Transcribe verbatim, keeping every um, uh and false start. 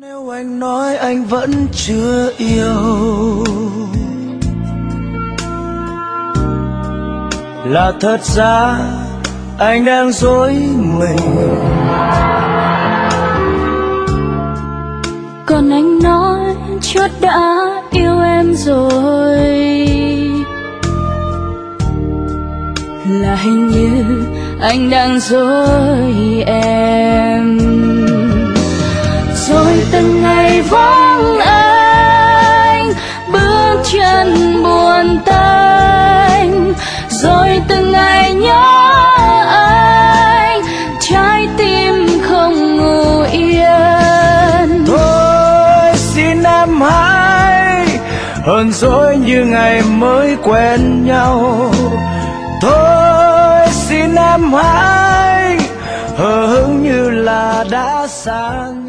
Nếu anh nói anh vẫn chưa yêu, là thật ra anh đang dối mình. Còn anh nói chót đã yêu em rồi, là hình như anh đang dối em. Rồi từng ngày vắng anh, bước chân buồn tênh. Rồi từng ngày nhớ anh, trái tim không ngủ yên. Thôi xin em hãy hờn dỗi như ngày mới quen nhau. Thôi xin em hãy hờ hững như là đã sang